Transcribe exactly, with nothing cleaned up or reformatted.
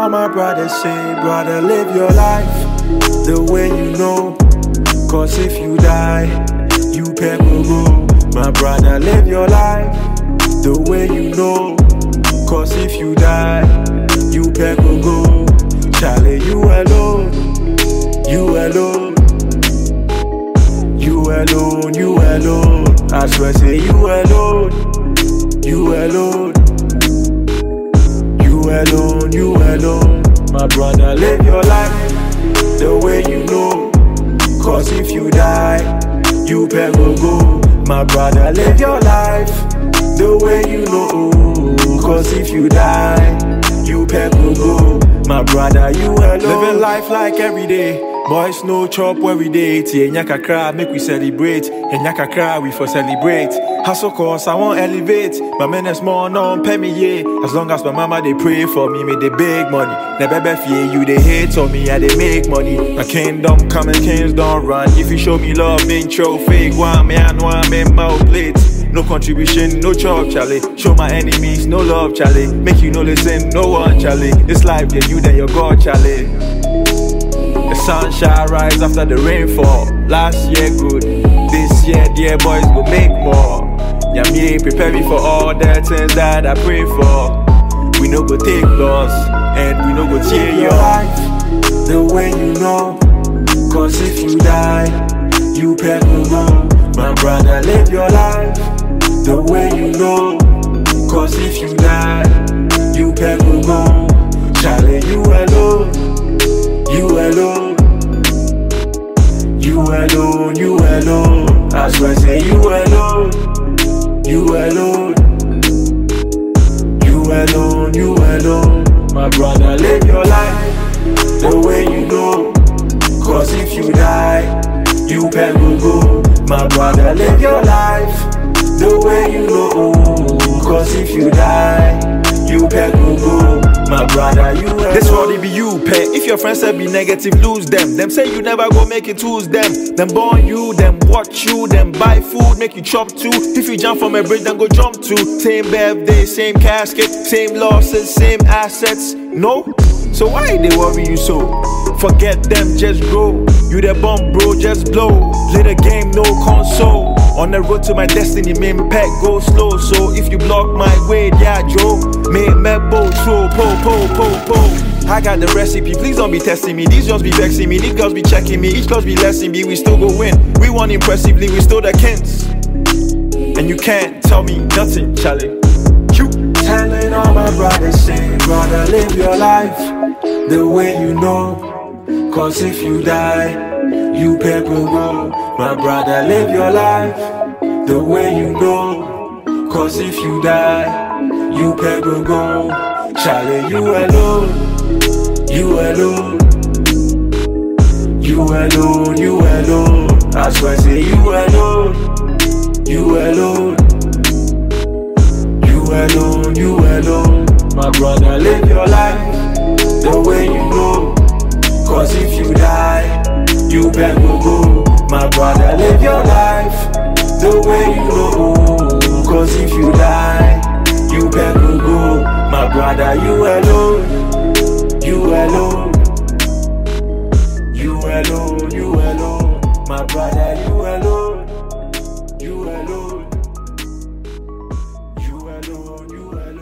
all my brothers say, brother, live your life the way you know. Cause if you die, you pay go go. My brother, live your life the way you know. Cause if you die, you pay go go. Charlie, you alone, you alone, you alone, you alone. I swear, say you alone, you alone, you alone, you alone. My brother, live your life the way you know. Cause if you die, you pay go go. My brother, live your life the way you know. Cause if you die, you pay go go. My brother, you alone. Living life like every day. Boys no chop every day. Tie nyaka cry, make we celebrate. And nyaka cry, we for celebrate. Hustle cause I won't elevate. My men is more non pay me yeah. As long as my mama they pray for me, make the big money. Never be fear you they hate on me, I they make money. My kingdom come and kings don't run. If you show me love, intro fake one, me and one make my plate. No contribution, no chop, Charlie. Show my enemies no love, Charlie. Make you no listen, no one, Charlie. This life, then you, then your God, Charlie. The sunshine rise after the rainfall. Last year good, this year dear boys go make more. Yamie prepare me for all the things that I pray for. We no go take loss and we no go tear your life the way you know. Cause if you die, you pay go go. My brother, live your life the way you know. Cause if you die, you pay go go. Charlie, you alone, you alone, you alone, you alone. I swear, say you alone, you alone, you alone, you alone. My brother, live your life the way you know. Cause if you die, you pay go go. My brother, live your life the way you know. Cause if you die, you pay go go. My brother, you alone. This world it be you pay. If your friends say be negative, lose them. Them say you never go make it, lose them. Them born you, them watch you, them buy food, make you chop too. If you jump from a bridge, then go jump too. Same birthday, same casket, same losses, same assets. No? So why they worry you so? Forget them, just grow. You the bomb, bro, just blow. Play the game, no console. On the road to my destiny, main pack go slow. So if you block my way, yeah, Joe. Make me bow, throw, po, po, po, po. I got the recipe, please don't be testing me. These girls be vexing me, these girls be checking me. Each girls be lessing me, we still go win. We won impressively, we still the kings. And you can't tell me nothing, Charlie. You telling all my brothers, say, brother, live your life the way you know. Cause if you die, you pay go go. My brother, live your life the way you know. Cause if you die, you pay go go. Charlie, you alone, you alone, you alone, you alone. I swear, say you alone, you alone, you alone, you alone. My brother, live your life the way you know. Cause if you die, you pay go go. My brother, live your life the way you know. Cause if you die, you pay go go. My brother, you alone, you alone, you alone, you alone. My brother, you alone, you alone, you alone, you alone.